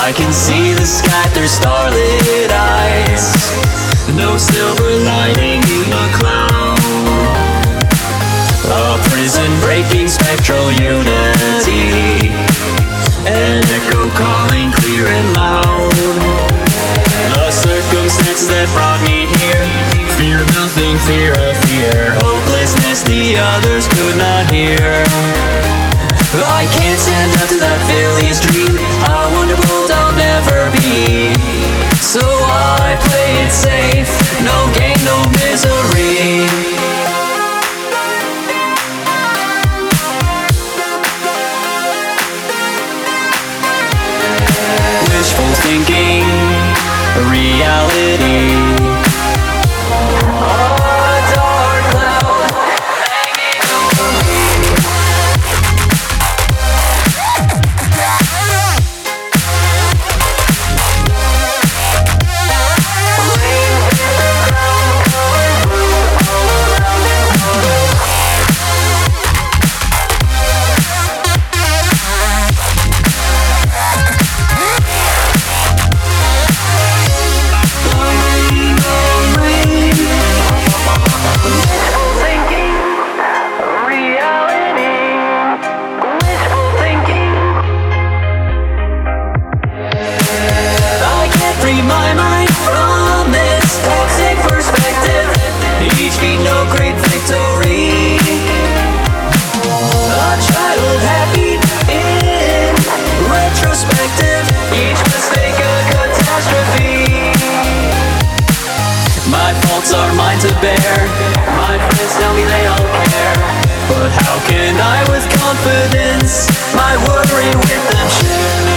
I can see the sky through starlit eyes. No silver lining in the cloud. A prison breaking spectral unity. An echo calling clear and loud. The circumstances that brought me here. Fear nothing, fear a fear. Hopelessness the others could not hear. I can't stand up to that Phillies dream. I wonder bold I'll never be. So I play it safe. No gain, no misery. Wishful thinking, reality. A dark cloud hanging over me. Free my mind from this toxic perspective. Each beat no great victory. A childhood happy in retrospective. Each mistake a catastrophe. My faults are mine to bear. My friends tell me they all care. But how can I with confidence my worry with them share?